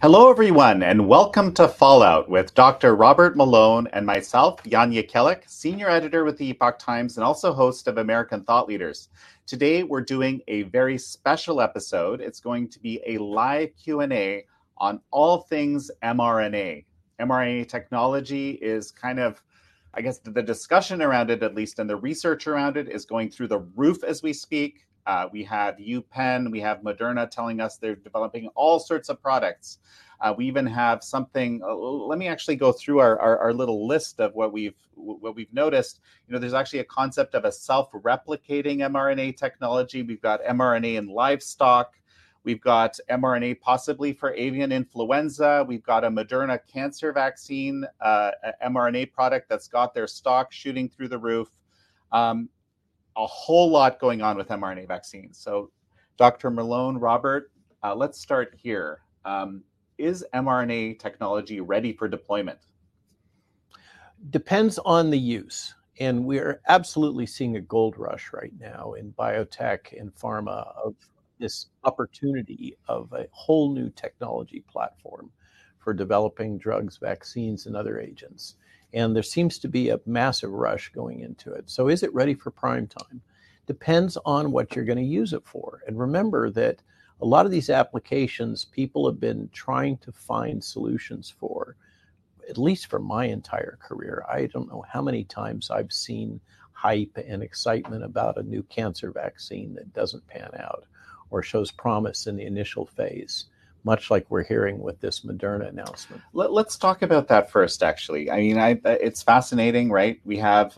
Hello, everyone, and welcome to Fallout with Dr. Robert Malone and myself, Jan Jekielek, senior editor with the Epoch Times and also host of American Thought Leaders. Today, we're doing a very special episode. It's going to be a live Q&A on all things mRNA. mRNA technology is kind of, I guess, the discussion around it, at least, and the research around it is going through the roof as we speak. We have UPenn, we have Moderna telling us they're developing all sorts of products. We even have something. Let me actually go through our little list of what we've noticed. You know, there's actually a concept of a self-replicating mRNA technology. We've got mRNA in livestock. We've got mRNA possibly for avian influenza. We've got a Moderna cancer vaccine, mRNA product that's got their stock shooting through the roof. A whole lot going on with mRNA vaccines. So, Dr. Malone, Robert, let's start here. Is mRNA technology ready for deployment? Depends on the use. And we're absolutely seeing a gold rush right now in biotech and pharma of this opportunity of a whole new technology platform for developing drugs, vaccines, and other agents. And there seems to be a massive rush going into it. So is it ready for prime time? Depends on what you're going to use it for. And remember that a lot of these applications, people have been trying to find solutions for, at least for my entire career. I don't know how many times I've seen hype and excitement about a new cancer vaccine that doesn't pan out or shows promise in the initial phase, much like we're hearing with this Moderna announcement. Let's talk about that first, actually. I mean, it's fascinating, right? We have,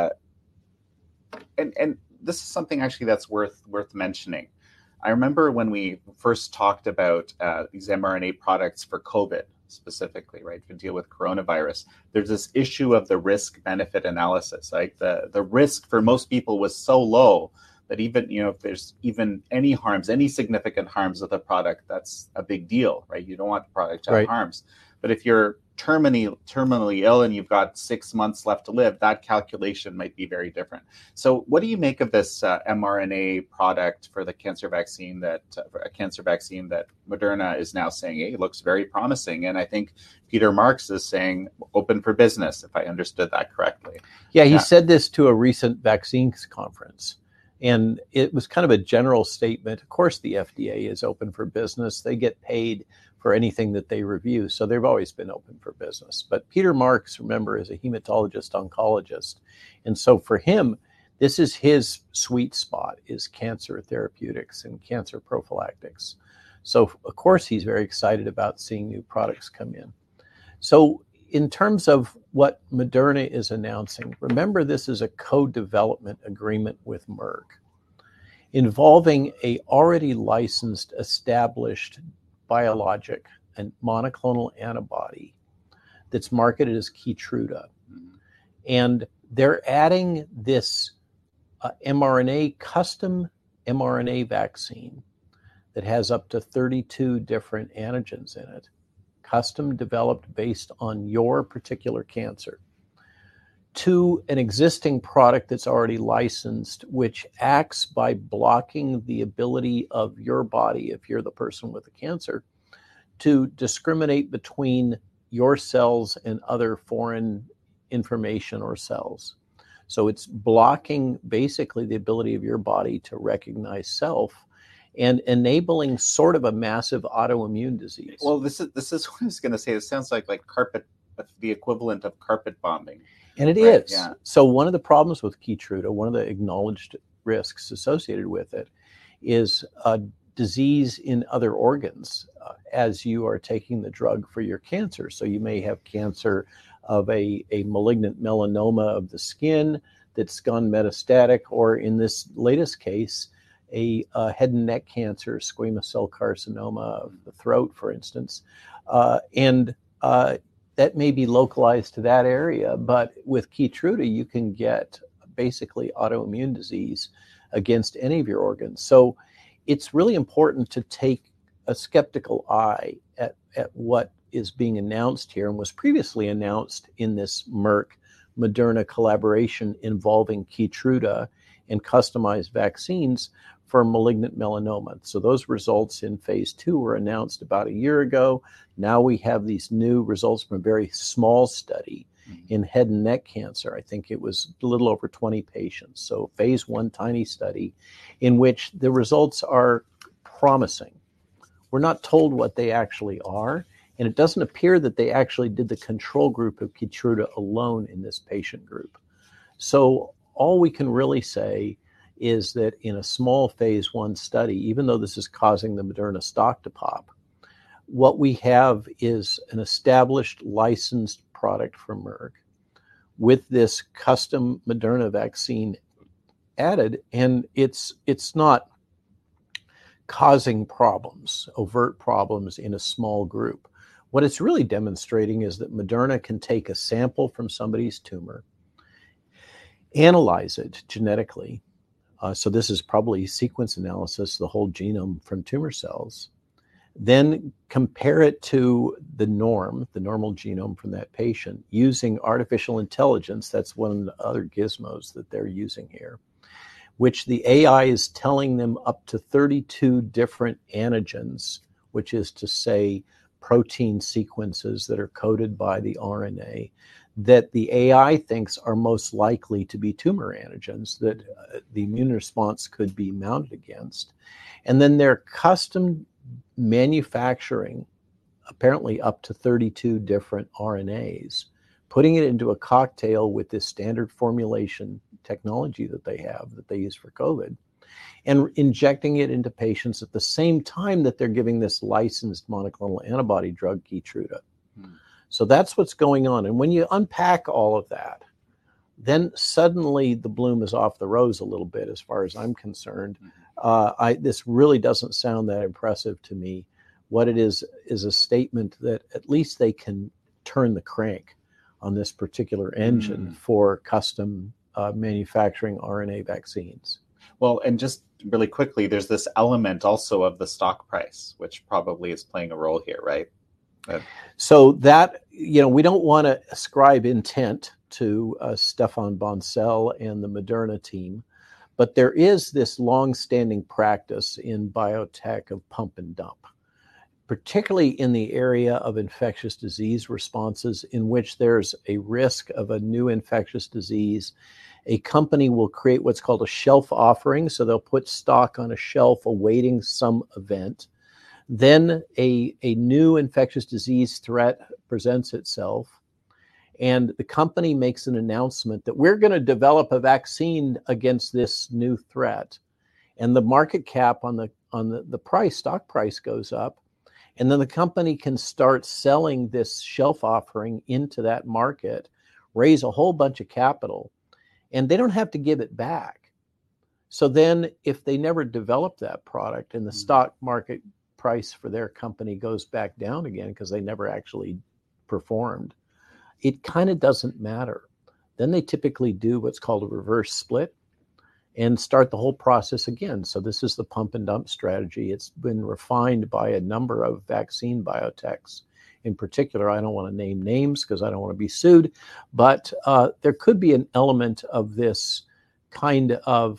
and this is something actually that's worth mentioning. I remember when we first talked about these mRNA products for COVID specifically, right, to deal with coronavirus. There's this issue of the risk-benefit analysis. Like the risk for most people was so low that even, you know, if there's even any harms, any significant harms of the product, that's a big deal, right? You don't want the product to have harms. But if you're terminally ill and you've got 6 months left to live, that calculation might be very different. So what do you make of this mRNA product for the cancer vaccine that Moderna is now saying, hey, it looks very promising? And I think Peter Marks is saying open for business, if I understood that correctly. Yeah, he said this to a recent vaccines conference. And it was kind of a general statement. Of course, the FDA is open for business. They get paid for anything that they review. So they've always been open for business. But Peter Marks, remember, is a hematologist oncologist. And so for him, this is his sweet spot, is cancer therapeutics and cancer prophylactics. So, of course, he's very excited about seeing new products come in. So in terms of what Moderna is announcing, remember this is a co-development agreement with Merck involving a already licensed, established biologic and monoclonal antibody that's marketed as Keytruda. And they're adding this custom mRNA vaccine that has up to 32 different antigens in it, custom developed based on your particular cancer, to an existing product that's already licensed, which acts by blocking the ability of your body, if you're the person with the cancer, to discriminate between your cells and other foreign information or cells. So it's blocking basically the ability of your body to recognize self and enabling sort of a massive autoimmune disease. Well, this is what I was going to say. It sounds like the equivalent of carpet bombing. And it is. Yeah. So one of the problems with Keytruda, one of the acknowledged risks associated with it, is a disease in other organs as you are taking the drug for your cancer. So you may have cancer of a malignant melanoma of the skin that's gone metastatic, or in this latest case, a head and neck cancer, squamous cell carcinoma of the throat, for instance. That may be localized to that area, but with Keytruda, you can get basically autoimmune disease against any of your organs. So it's really important to take a skeptical eye at what is being announced here and was previously announced in this Merck-Moderna collaboration involving Keytruda and customized vaccines for malignant melanoma. So those results in phase 2 were announced about a year ago. Now we have these new results from a very small study in head and neck cancer. I think it was a little over 20 patients. So phase 1 tiny study in which the results are promising. We're not told what they actually are, and it doesn't appear that they actually did the control group of Keytruda alone in this patient group. So all we can really say is that in a small phase 1 study, even though this is causing the Moderna stock to pop, what we have is an established licensed product from Merck with this custom Moderna vaccine added, and it's not causing problems, overt problems in a small group. What it's really demonstrating is that Moderna can take a sample from somebody's tumor, analyze it genetically. So this is probably sequence analysis, the whole genome from tumor cells, then compare it to the normal genome from that patient using artificial intelligence. That's one of the other gizmos that they're using here, which the AI is telling them up to 32 different antigens, which is to say protein sequences that are coded by the RNA, that the AI thinks are most likely to be tumor antigens that the immune response could be mounted against. And then they're custom manufacturing apparently up to 32 different RNAs, putting it into a cocktail with this standard formulation technology that they have, that they use for COVID, and injecting it into patients at the same time that they're giving this licensed monoclonal antibody drug, Keytruda. So that's what's going on. And when you unpack all of that, then suddenly the bloom is off the rose a little bit, as far as I'm concerned. This really doesn't sound that impressive to me. What it is a statement that at least they can turn the crank on this particular engine for custom manufacturing RNA vaccines. Well, and just really quickly, there's this element also of the stock price, which probably is playing a role here, right? So that, we don't want to ascribe intent to Stéphane Bancel and the Moderna team, but there is this long-standing practice in biotech of pump and dump, particularly in the area of infectious disease responses, in which there's a risk of a new infectious disease. A company will create what's called a shelf offering, so they'll put stock on a shelf awaiting some event. Then a new infectious disease threat presents itself, and the company makes an announcement that we're going to develop a vaccine against this new threat. And the market cap on the price, stock price, goes up. And then the company can start selling this shelf offering into that market, raise a whole bunch of capital, and they don't have to give it back. So then if they never develop that product and the stock market price for their company goes back down again because they never actually performed, it kind of doesn't matter. Then they typically do what's called a reverse split and start the whole process again. So this is the pump and dump strategy. It's been refined by a number of vaccine biotechs. In particular, I don't want to name names because I don't want to be sued, but there could be an element of this kind of,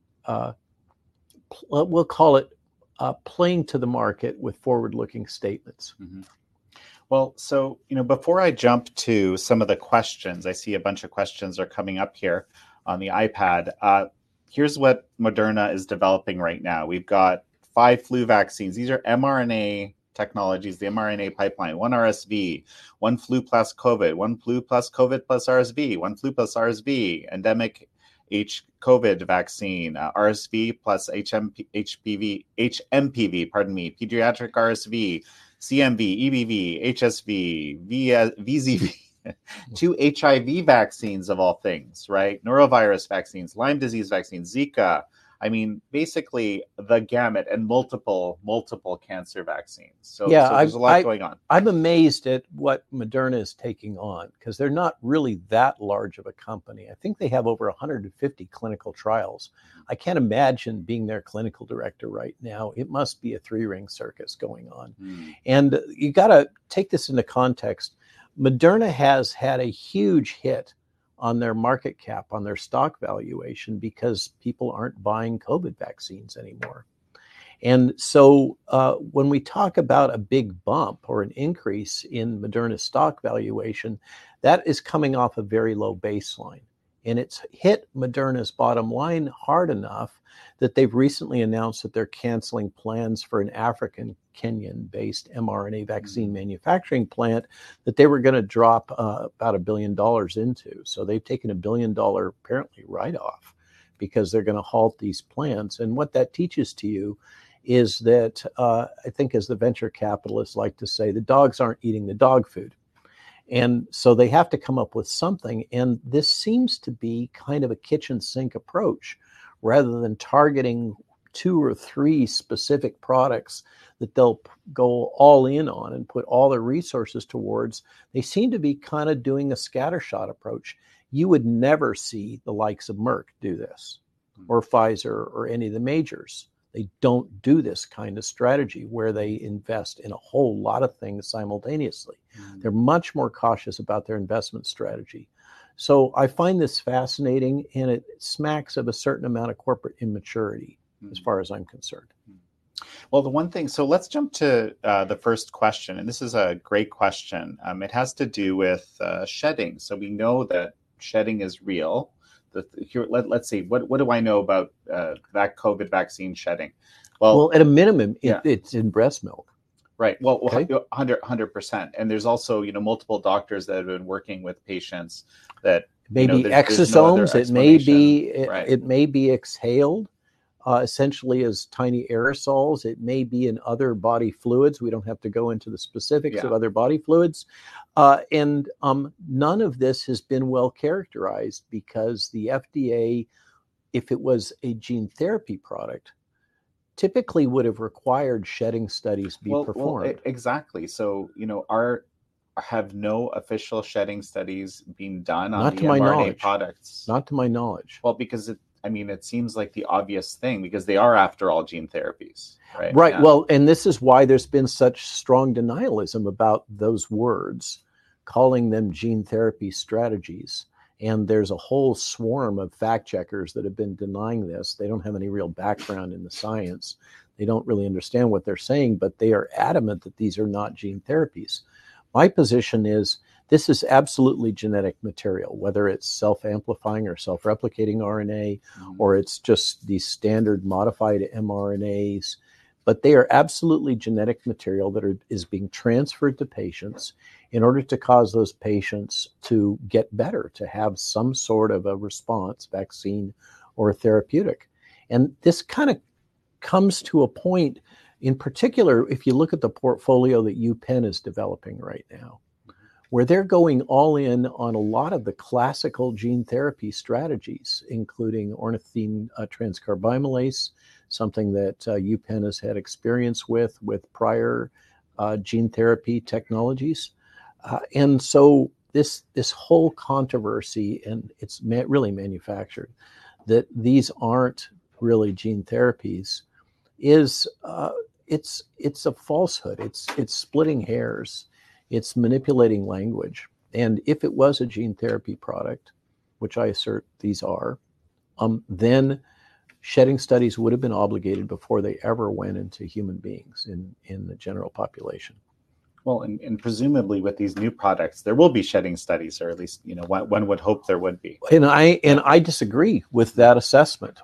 we'll call it playing to the market with forward-looking statements. Mm-hmm. Well, so, before I jump to some of the questions, I see a bunch of questions are coming up here on the iPad. Here's what Moderna is developing right now. We've got 5 flu vaccines. These are mRNA technologies, the mRNA pipeline, 1 RSV, 1 flu plus COVID, 1 flu plus COVID plus RSV, 1 flu plus RSV, endemic COVID vaccine, RSV plus HMPV, pediatric RSV, CMV, EBV, HSV, VZV, 2 HIV vaccines of all things, right? Norovirus vaccines, Lyme disease vaccines, Zika. I mean, basically the gamut, and multiple cancer vaccines. So there's a lot going on. I'm amazed at what Moderna is taking on because they're not really that large of a company. I think they have over 150 clinical trials. I can't imagine being their clinical director right now. It must be a 3-ring circus going on. And you got to take this into context. Moderna has had a huge hit on their market cap, on their stock valuation, because people aren't buying COVID vaccines anymore. And so when we talk about a big bump or an increase in Moderna's stock valuation, that is coming off a very low baseline. And it's hit Moderna's bottom line hard enough that they've recently announced that they're canceling plans for an African Kenyan-based mRNA vaccine manufacturing plant that they were going to drop about $1 billion into. So they've taken $1 billion apparently write-off because they're going to halt these plants. And what that teaches to you is that I think, as the venture capitalists like to say, the dogs aren't eating the dog food. And so they have to come up with something. And this seems to be kind of a kitchen sink approach rather than targeting 2 or 3 specific products that they'll go all in on and put all their resources towards. They seem to be kind of doing a scattershot approach. You would never see the likes of Merck do this, or Pfizer, or any of the majors. They don't do this kind of strategy where they invest in a whole lot of things simultaneously. They're much more cautious about their investment strategy. So I find this fascinating, and it smacks of a certain amount of corporate immaturity as far as I'm concerned. Well, the one thing, so let's jump to the first question, and this is a great question. It has to do with shedding. So we know that shedding is real. Let's see, what do I know about that COVID vaccine shedding? Well, at a minimum, it's in breast milk. Right. Well, okay. 100%. And there's also, multiple doctors that have been working with patients that maybe exosomes. It may be exhaled essentially as tiny aerosols. It may be in other body fluids. We don't have to go into the specifics of other body fluids. And none of this has been well characterized because the FDA, if it was a gene therapy product, typically would have required shedding studies be performed. Well, exactly. So, have no official shedding studies been done on the mRNA products? Not to my knowledge. Well, because it seems like the obvious thing, because they are, after all, gene therapies, right? Right. Yeah. Well, and this is why there's been such strong denialism about those words, calling them gene therapy strategies. And there's a whole swarm of fact checkers that have been denying this. They don't have any real background in the science. They don't really understand what they're saying, but they are adamant that these are not gene therapies. My position is this is absolutely genetic material, whether it's self-amplifying or self-replicating RNA, or it's just these standard modified mRNAs. But they are absolutely genetic material that is being transferred to patients in order to cause those patients to get better, to have some sort of a response, vaccine or therapeutic. And this kind of comes to a point, in particular, if you look at the portfolio that UPenn is developing right now, where they're going all in on a lot of the classical gene therapy strategies, including ornithine transcarbamylase, something that UPenn has had experience with prior gene therapy technologies. And so this whole controversy, and it's really manufactured, that these aren't really gene therapies, is it's a falsehood. It's splitting hairs. It's manipulating language. And if it was a gene therapy product, which I assert these are, then shedding studies would have been obligated before they ever went into human beings in the general population. Well, and presumably with these new products, there will be shedding studies, or at least one would hope there would be. And I disagree with that assessment.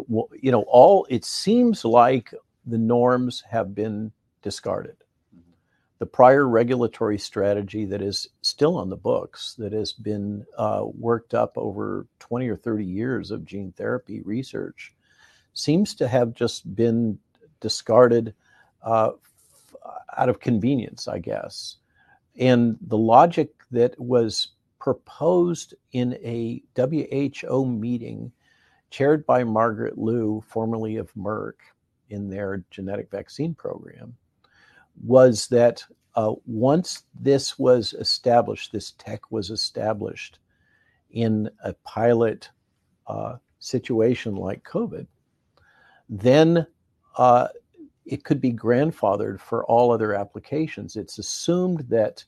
It seems like the norms have been discarded. The prior regulatory strategy that is still on the books, that has been worked up over 20 or 30 years of gene therapy research, seems to have just been discarded out of convenience, I guess. And the logic that was proposed in a WHO meeting chaired by Margaret Liu, formerly of Merck, in their genetic vaccine program, was that once this was established, this tech was established in a pilot situation like COVID, then it could be grandfathered for all other applications. It's assumed that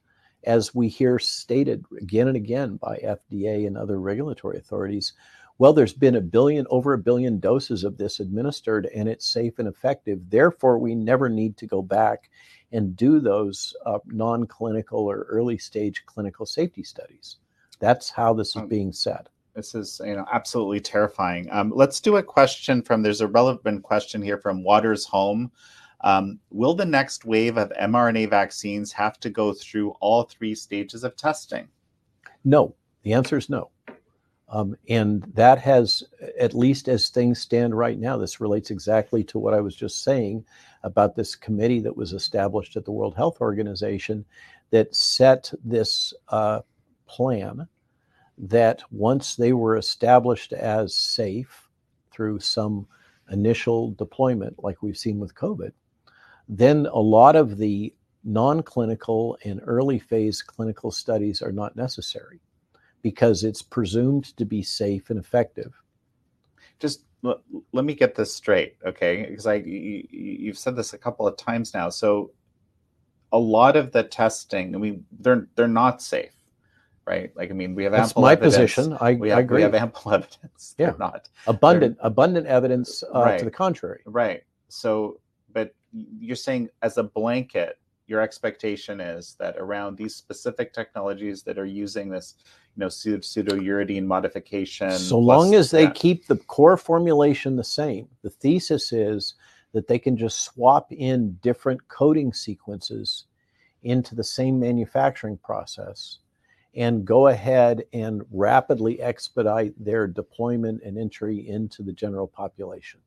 as we hear stated again and again by FDA and other regulatory authorities, well, there's been over a billion doses of this administered, and it's safe and effective. Therefore, we never need to go back and do those non-clinical or early stage clinical safety studies. That's how this is being said. This is absolutely terrifying. Let's do a question there's a relevant question here from Waters Home. Will the next wave of mRNA vaccines have to go through all 3 stages of testing? No, the answer is no. And that has, at least as things stand right now, this relates exactly to what I was just saying about this committee that was established at the World Health Organization that set this plan that once they were established as safe through some initial deployment, like we've seen with COVID, then a lot of the non-clinical and early phase clinical studies are not necessary because it's presumed to be safe and effective. Just let me get this straight, okay? Because you've said this a couple of times now. So a lot of the testing, I mean, they're not safe, right? Like, I mean, we have That's ample my evidence. position. I agree. We have ample evidence. Yeah, they're not abundant evidence right. to the contrary. Right. So, but you're saying as a blanket, your expectation is that around these specific technologies that are using this, pseudouridine modification. So long as they keep the core formulation the same, the thesis is that they can just swap in different coding sequences into the same manufacturing process and go ahead and rapidly expedite their deployment and entry into the general population.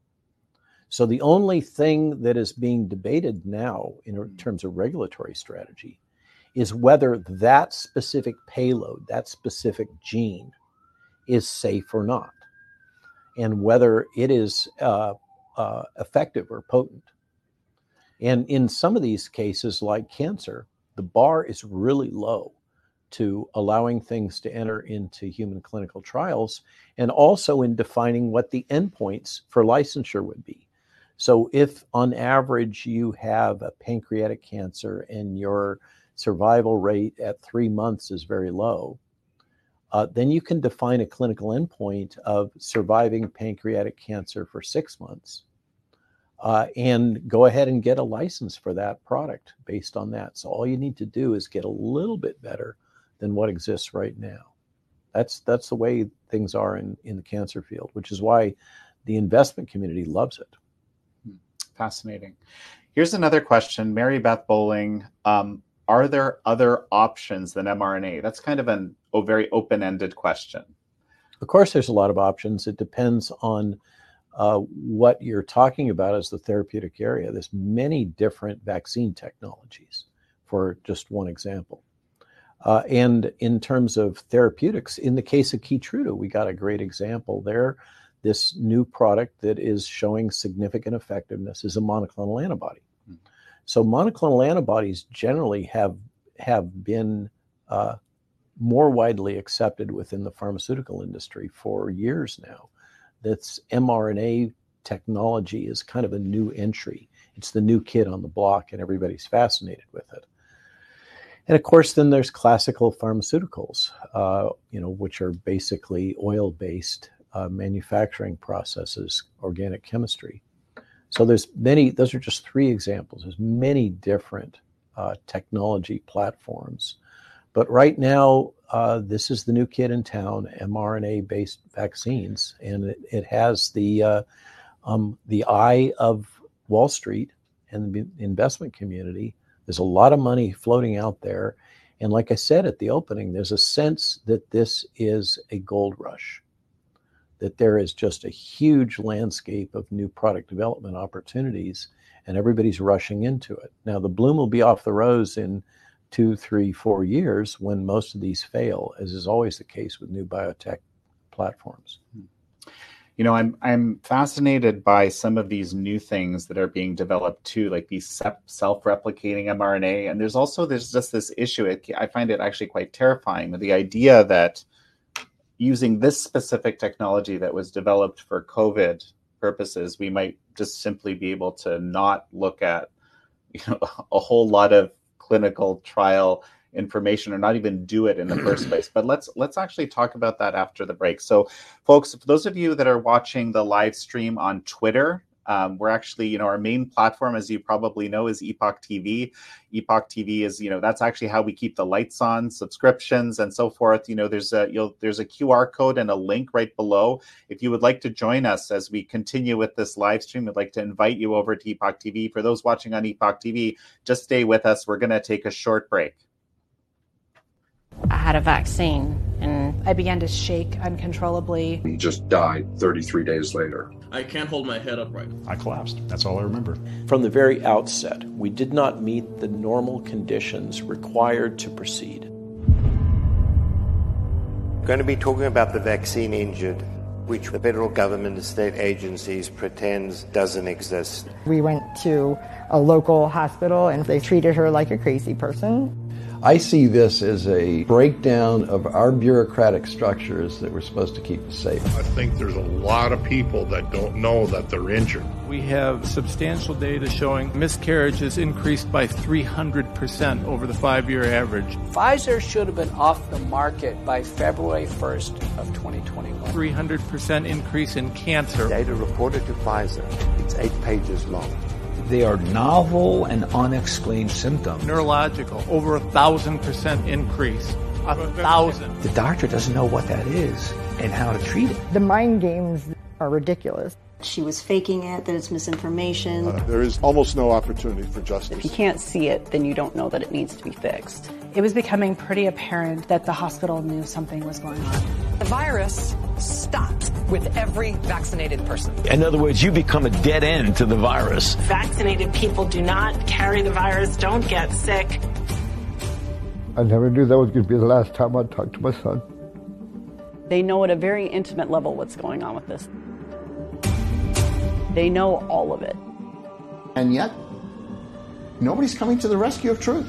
So the only thing that is being debated now in terms of regulatory strategy is whether that specific payload, that specific gene, is safe or not, and whether it is effective or potent. And in some of these cases, like cancer, the bar is really low to allowing things to enter into human clinical trials, and also in defining what the endpoints for licensure would be. So if on average you have a pancreatic cancer and your survival rate at 3 months is very low, then you can define a clinical endpoint of surviving pancreatic cancer for 6 months and go ahead and get a license for that product based on that. So all you need to do is get a little bit better than what exists right now. That's the way things are in the cancer field, which is why the investment community loves it. Fascinating. Here's another question. Mary Beth Bowling, are there other options than mRNA? That's kind of a very open-ended question. Of course, there's a lot of options. It depends on what you're talking about as the therapeutic area. There's many different vaccine technologies, for just one example. And in terms of therapeutics, in the case of Keytruda, we got a great example there. This new product that is showing significant effectiveness is a monoclonal antibody. So monoclonal antibodies generally have been more widely accepted within the pharmaceutical industry for years now. That's mRNA technology is kind of a new entry. It's the new kid on the block, and everybody's fascinated with it. And of course, then there's classical pharmaceuticals, which are basically oil-based manufacturing processes, organic chemistry. So there's many, those are just 3 examples. There's many different technology platforms. But right now, this is the new kid in town, mRNA-based vaccines. And it has the eye of Wall Street and the investment community. There's a lot of money floating out there. And like I said at the opening, there's a sense that this is a gold rush, that there is just a huge landscape of new product development opportunities, and everybody's rushing into it. Now, the bloom will be off the rose in 2, 3, 4 years when most of these fail, as is always the case with new biotech platforms. I'm fascinated by some of these new things that are being developed too, like these self-replicating mRNA. And there's just this issue. I find it actually quite terrifying, the idea that using this specific technology that was developed for COVID purposes, we might just simply be able to not look at a whole lot of clinical trial information or not even do it in the first place. But let's actually talk about that after the break. So, folks, for those of you that are watching the live stream on Twitter, we're actually, our main platform, as you probably know, is Epoch TV. Epoch TV is, that's actually how we keep the lights on, subscriptions and so forth. There's a QR code and a link right below. If you would like to join us as we continue with this live stream, I'd like to invite you over to Epoch TV. For those watching on Epoch TV, just stay with us. We're going to take a short break. I had a vaccine and I began to shake uncontrollably. He just died 33 days later. I can't hold my head upright. I collapsed. That's all I remember. From the very outset, we did not meet the normal conditions required to proceed. We're going to be talking about the vaccine injured, which the federal government and state agencies pretends doesn't exist. We went to a local hospital and they treated her like a crazy person. I see this as a breakdown of our bureaucratic structures that we're supposed to keep us safe. I think there's a lot of people that don't know that they're injured. We have substantial data showing miscarriages increased by 300% over the 5-year average. Pfizer should have been off the market by February 1st of 2021. 300% increase in cancer. Data reported to Pfizer. It's 8 pages long. They are novel and unexplained symptoms. Neurological, over 1,000% increase. 1,000. The doctor doesn't know what that is and how to treat it. The mind games are ridiculous. She was faking it, that it's misinformation. There is almost no opportunity for justice. If you can't see it, then you don't know that it needs to be fixed. It was becoming pretty apparent that the hospital knew something was going on. The virus stops with every vaccinated person. In other words, you become a dead end to the virus. Vaccinated people do not carry the virus, don't get sick. I never knew that was going to be the last time I'd talk to my son. They know at a very intimate level what's going on with this. They know all of it. And yet, nobody's coming to the rescue of truth.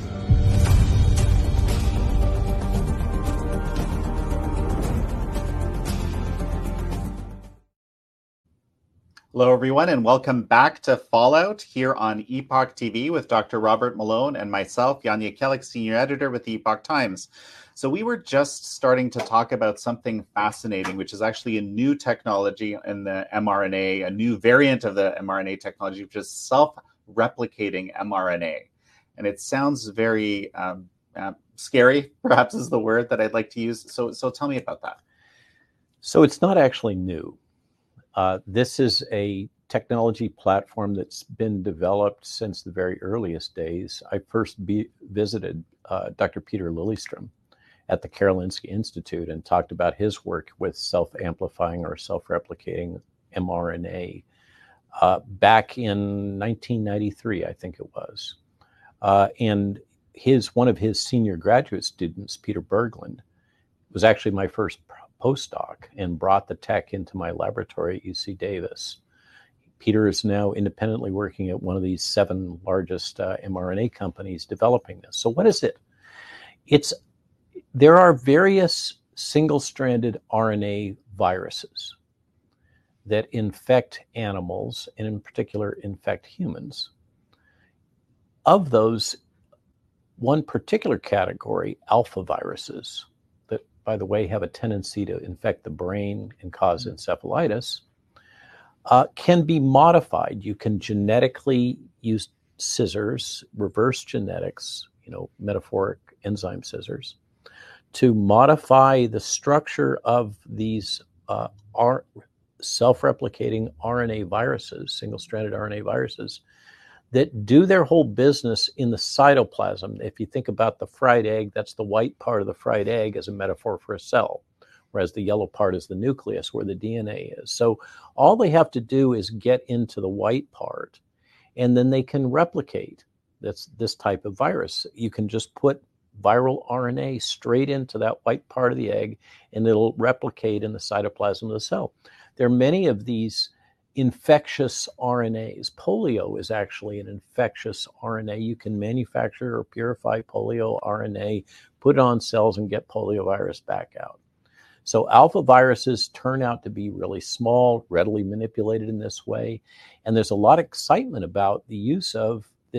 Hello, everyone, and welcome back to Fallout here on Epoch TV with Dr. Robert Malone and myself, Yanya Kellick, Senior Editor with the Epoch Times. So we were just starting to talk about something fascinating, which is actually a new technology in the mRNA, a new variant of the mRNA technology, which is self-replicating mRNA. And it sounds very scary, perhaps is the word that I'd like to use. So tell me about that. So it's not actually new. This is a technology platform that's been developed since the very earliest days. I first visited Dr. Peter Lillystrom at the Karolinska Institute and talked about his work with self-amplifying or self-replicating mRNA back in 1993, I think it was. And one of his senior graduate students, Peter Berglund, was actually my first postdoc and brought the tech into my laboratory at UC Davis. Peter is now independently working at one of these 7 largest mRNA companies developing this. So what is it? There are various single-stranded RNA viruses that infect animals and in particular infect humans. Of those, one particular category, alpha viruses, that, by the way, have a tendency to infect the brain and cause encephalitis, can be modified. You can genetically use scissors, reverse genetics, metaphoric enzyme scissors, to modify the structure of these self-replicating RNA viruses, single-stranded RNA viruses, that do their whole business in the cytoplasm. If you think about the fried egg, that's the white part of the fried egg as a metaphor for a cell, whereas the yellow part is the nucleus where the DNA is. So all they have to do is get into the white part, and then they can replicate this type of virus. You can just put viral RNA straight into that white part of the egg, and it'll replicate in the cytoplasm of the cell. There are many of these infectious RNAs. Polio is actually an infectious RNA. You can manufacture or purify polio RNA, put it on cells, and get poliovirus back out. So alpha viruses turn out to be really small, readily manipulated in this way. And there's a lot of excitement about the use of this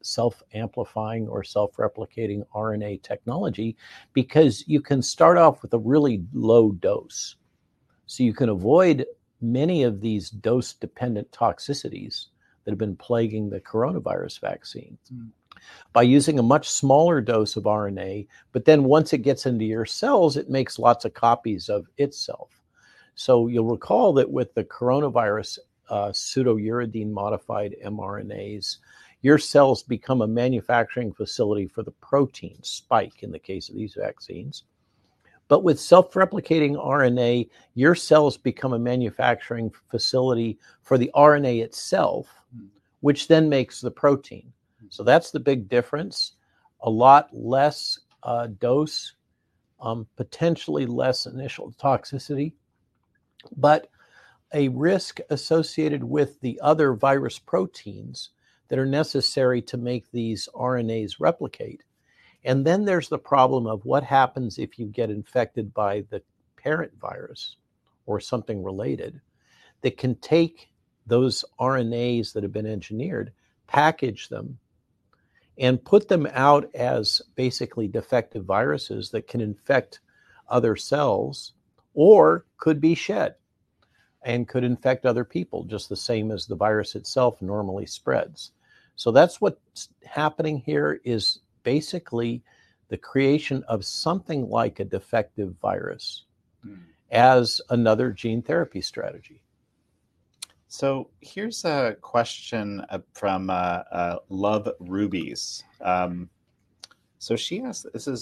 self-amplifying or self-replicating RNA technology, because you can start off with a really low dose. So you can avoid many of these dose-dependent toxicities that have been plaguing the coronavirus vaccine by using a much smaller dose of RNA, but then once it gets into your cells, it makes lots of copies of itself. So you'll recall that with the coronavirus pseudouridine modified mRNAs, your cells become a manufacturing facility for the protein spike in the case of these vaccines. But with self-replicating RNA, your cells become a manufacturing facility for the RNA itself, which then makes the protein. So that's the big difference. A lot less dose, potentially less initial toxicity, but a risk associated with the other virus proteins that are necessary to make these RNAs replicate. And then there's the problem of what happens if you get infected by the parent virus or something related that can take those RNAs that have been engineered, package them, and put them out as basically defective viruses that can infect other cells or could be shed and could infect other people, just the same as the virus itself normally spreads. So that's what's happening here, is basically the creation of something like a defective virus as another gene therapy strategy. So here's a question from Love Rubies. So she asked,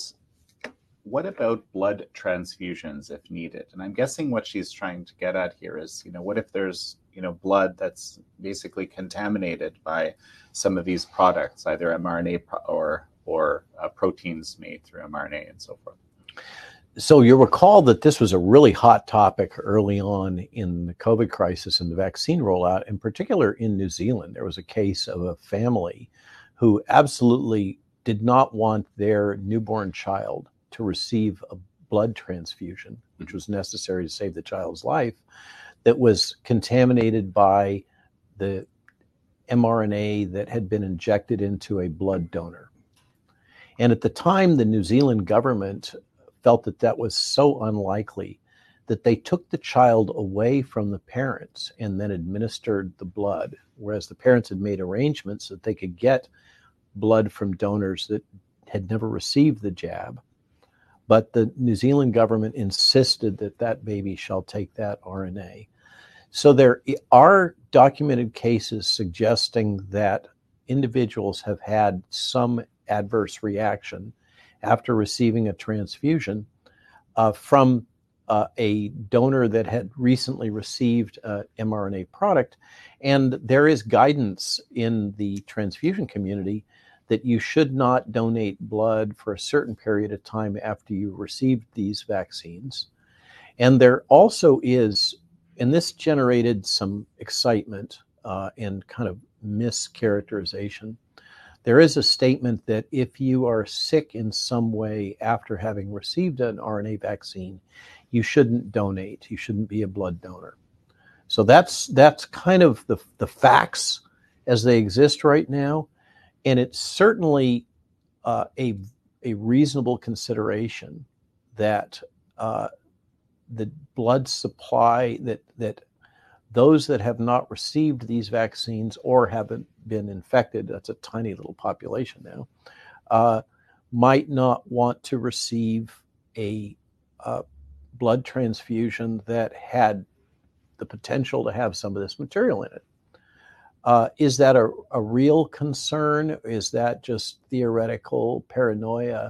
what about blood transfusions if needed? And I'm guessing what she's trying to get at here is, what if there's, blood that's basically contaminated by some of these products, either mRNA or proteins made through mRNA and so forth? So you'll recall that this was a really hot topic early on in the COVID crisis and the vaccine rollout, in particular in New Zealand. There was a case of a family who absolutely did not want their newborn child to receive a blood transfusion, which was necessary to save the child's life, that was contaminated by the mRNA that had been injected into a blood donor. And at the time, the New Zealand government felt that that was so unlikely that they took the child away from the parents and then administered the blood, whereas the parents had made arrangements that they could get blood from donors that had never received the jab. But the New Zealand government insisted that that baby shall take that RNA. So there are documented cases suggesting that individuals have had some adverse reaction after receiving a transfusion from a donor that had recently received an mRNA product. And there is guidance in the transfusion community that you should not donate blood for a certain period of time after you received these vaccines. And there also is, and this generated some excitement and kind of mischaracterization, there is a statement that if you are sick in some way after having received an RNA vaccine, you shouldn't donate. You shouldn't be a blood donor. So that's kind of the facts as they exist right now. And it's certainly a reasonable consideration that the blood supply, that those that have not received these vaccines or haven't been infected, that's a tiny little population now, might not want to receive a blood transfusion that had the potential to have some of this material in it. Is that a real concern? Is that just theoretical paranoia?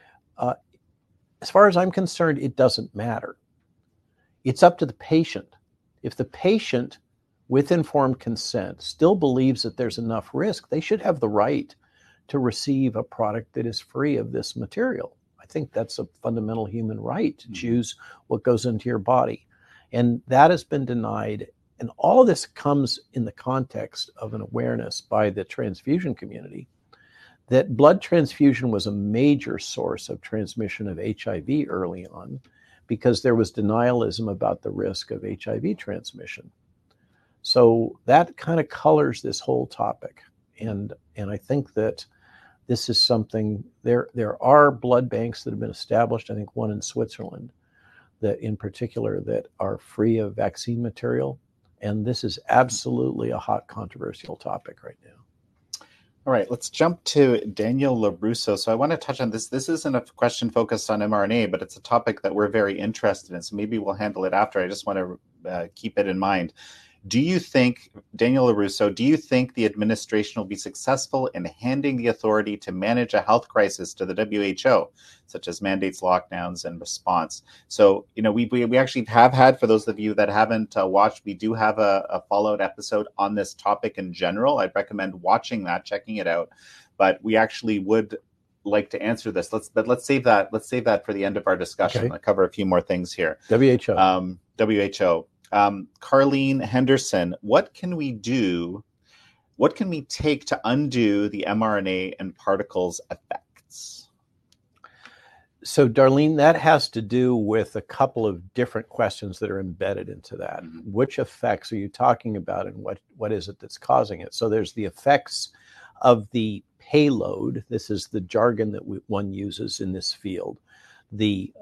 As far as I'm concerned, it doesn't matter. It's up to the patient. If the patient, with informed consent, still believes that there's enough risk, they should have the right to receive a product that is free of this material. I think that's a fundamental human right to choose what goes into your body. And that has been denied. And all of this comes in the context of an awareness by the transfusion community that blood transfusion was a major source of transmission of HIV early on, because there was denialism about the risk of HIV transmission. So that kind of colors this whole topic. And I think that this is something, there are blood banks that have been established, I think one in Switzerland, that in particular that are free of vaccine material. And this is absolutely a hot controversial topic right now. All right, let's jump to Daniel LaRusso. So I want to touch on this. This isn't a question focused on mRNA, but it's a topic that we're very interested in. So maybe we'll handle it after. I just want to keep it in mind. Do you think, Daniel LaRusso, do you think the administration will be successful in handing the authority to manage a health crisis to the WHO, such as mandates, lockdowns, and response? So, we actually have had, for those of you that haven't watched, we do have a Fallout episode on this topic in general. I'd recommend watching that, checking it out. But we actually would like to answer this. Let's save that. Let's save that for the end of our discussion. Okay. I'll cover a few more things here. WHO. WHO. Carlene Henderson, what can we do? What can we take to undo the mRNA and particles effects? So, Darlene, that has to do with a couple of different questions that are embedded into that. Mm-hmm. Which effects are you talking about, and what is it that's causing it? So there's the effects of the payload. This is the jargon that one uses in this field. The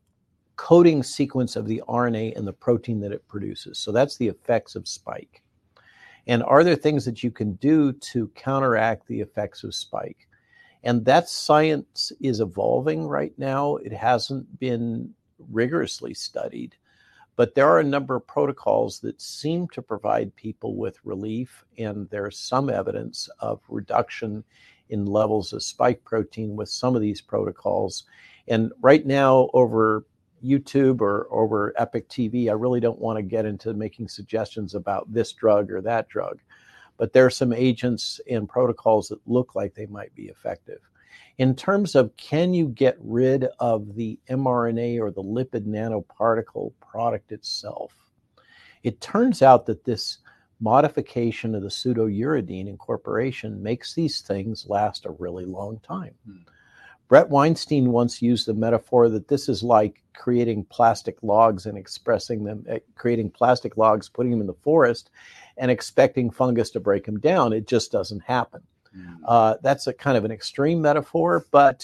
coding sequence of the RNA and the protein that it produces. So that's the effects of spike. And are there things that you can do to counteract the effects of spike? And that science is evolving right now. It hasn't been rigorously studied, but there are a number of protocols that seem to provide people with relief, and there's some evidence of reduction in levels of spike protein with some of these protocols. And right now, over YouTube or over Epic TV, I really don't want to get into making suggestions about this drug or that drug, but there are some agents and protocols that look like they might be effective. In terms of can you get rid of the mRNA or the lipid nanoparticle product itself, it turns out that this modification of the pseudouridine incorporation makes these things last a really long time. Brett Weinstein once used the metaphor that this is like creating plastic logs and expressing them, creating plastic logs, putting them in the forest and expecting fungus to break them down. It just doesn't happen. That's a kind of an extreme metaphor, but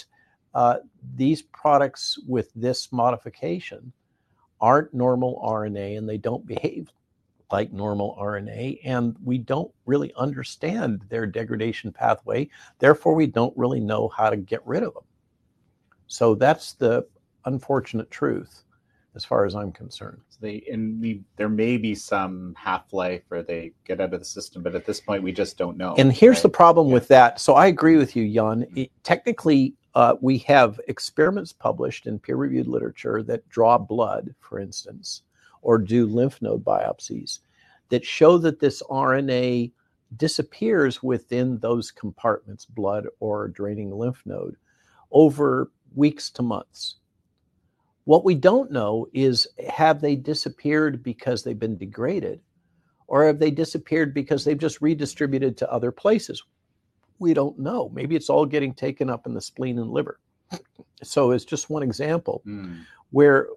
these products with this modification aren't normal RNA, and they don't behave like normal RNA, and we don't really understand their degradation pathway. Therefore, we don't really know how to get rid of them. So that's the unfortunate truth, as far as I'm concerned. There may be some half-life where they get out of the system, but at this point, we just don't know. And here's the problem with that. So I agree with you, Jan. Technically, we have experiments published in peer-reviewed literature that draw blood, for instance, or do lymph node biopsies that show that this RNA disappears within those compartments, blood or draining lymph node, over weeks to months. What we don't know is, have they disappeared because they've been degraded, or have they disappeared because they've just redistributed to other places? We don't know. Maybe it's all getting taken up in the spleen and liver. So it's just one example where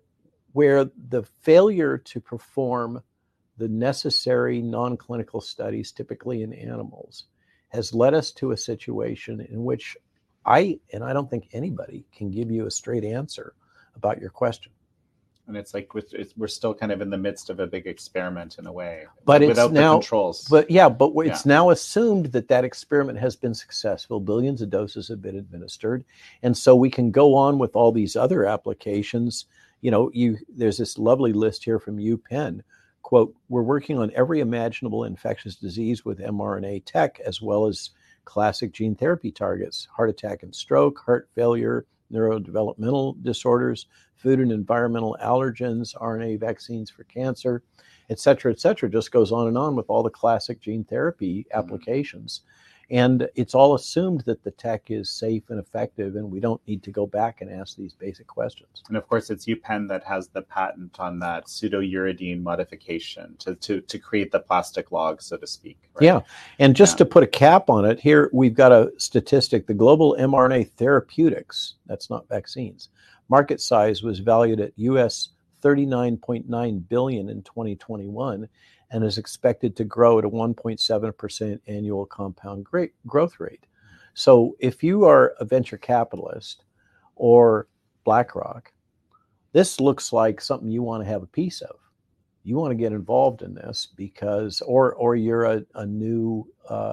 the failure to perform the necessary non-clinical studies, typically in animals, has led us to a situation in which I don't think anybody can give you a straight answer about your question. And it's like we're still kind of in the midst of a big experiment in a way, but without it's now, the controls. It's now assumed that experiment has been successful. Billions of doses have been administered, and so we can go on with all these other applications. There's this lovely list here from UPenn. Quote, "We're working on every imaginable infectious disease with mRNA tech, as well as classic gene therapy targets: heart attack and stroke, heart failure, neurodevelopmental disorders, food and environmental allergens, RNA vaccines for cancer, et cetera, just goes on and on with all the classic gene therapy applications. And it's all assumed that the tech is safe and effective, and we don't need to go back and ask these basic questions. And of course, it's UPenn that has the patent on that pseudouridine modification to create the plastic log, so to speak. Right? Yeah. And just to put a cap on it, here we've got a statistic. The global mRNA therapeutics, that's not vaccines, market size was valued at US $39.9 billion in 2021. and is expected to grow at a 1.7% annual compound growth rate. So if you are a venture capitalist or BlackRock, this looks like something you want to have a piece of. You want to get involved in this because, or you're a new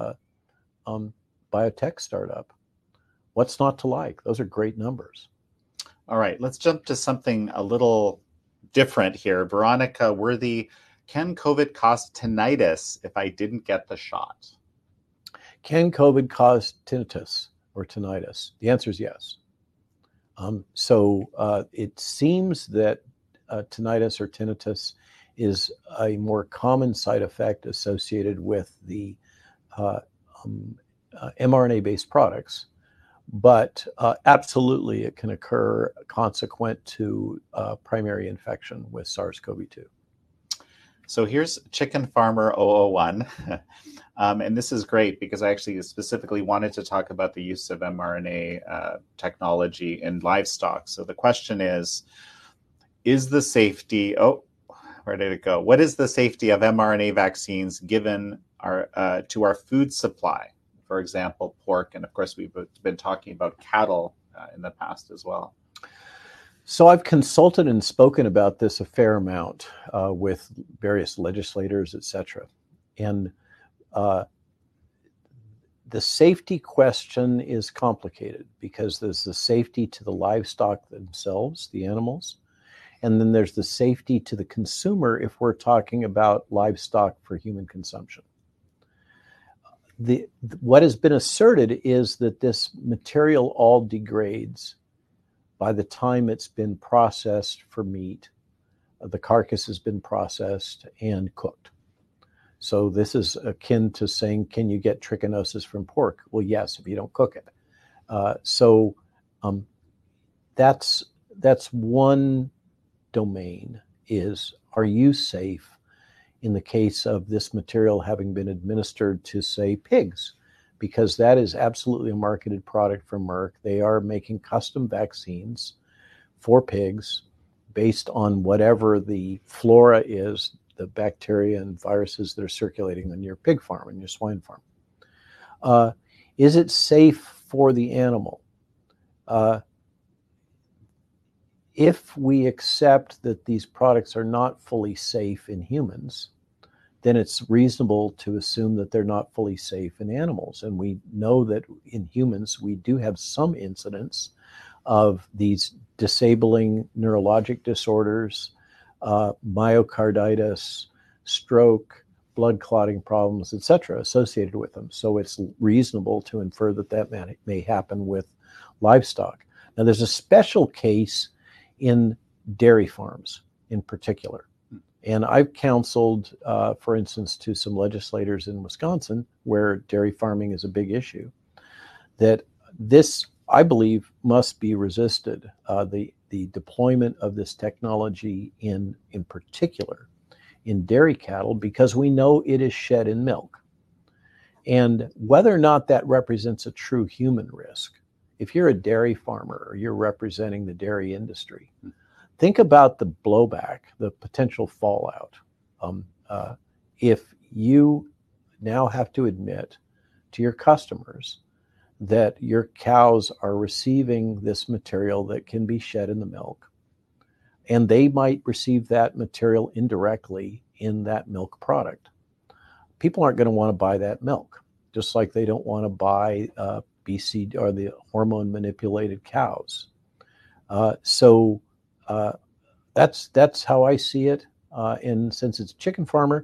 biotech startup. What's not to like? Those are great numbers. All right, let's jump to something a little different here. Veronica Worthy, can COVID cause tinnitus if I didn't get the shot? Can COVID cause tinnitus or tinnitus? The answer is yes. It seems that tinnitus or tinnitus is a more common side effect associated with the mRNA-based products, but absolutely it can occur consequent to primary infection with SARS-CoV-2. So here's Chicken Farmer 001. And this is great because I actually specifically wanted to talk about the use of mRNA technology in livestock. So the question is the safety, where did it go? What is the safety of mRNA vaccines given to our food supply? For example, pork, and of course we've been talking about cattle in the past as well. So I've consulted and spoken about this a fair amount with various legislators, et cetera. And the safety question is complicated because there's the safety to the livestock themselves, the animals, and then there's the safety to the consumer if we're talking about livestock for human consumption. What has been asserted is that this material all degrades by the time it's been processed for meat. The carcass has been processed and cooked. So this is akin to saying, can you get trichinosis from pork? Well, yes, if you don't cook it. That's one domain is, are you safe in the case of this material having been administered to, say, pigs? Because that is absolutely a marketed product from Merck. They are making custom vaccines for pigs based on whatever the flora is, the bacteria and viruses that are circulating on your pig farm and your swine farm. Is it safe for the animal? If we accept that these products are not fully safe in humans, then it's reasonable to assume that they're not fully safe in animals. And we know that in humans, we do have some incidents of these disabling neurologic disorders, myocarditis, stroke, blood clotting problems, et cetera, associated with them. So it's reasonable to infer that that may happen with livestock. Now, there's a special case in dairy farms in particular. And I've counseled, for instance, to some legislators in Wisconsin, where dairy farming is a big issue, that this, I believe, must be resisted. The deployment of this technology in particular in dairy cattle, because we know it is shed in milk. And whether or not that represents a true human risk, if you're a dairy farmer or you're representing the dairy industry, think about the blowback, the potential fallout. If you now have to admit to your customers that your cows are receiving this material that can be shed in the milk, and they might receive that material indirectly in that milk product, people aren't going to want to buy that milk, just like they don't want to buy BC or the hormone manipulated cows. That's how I see it. And since it's Chicken Farmer,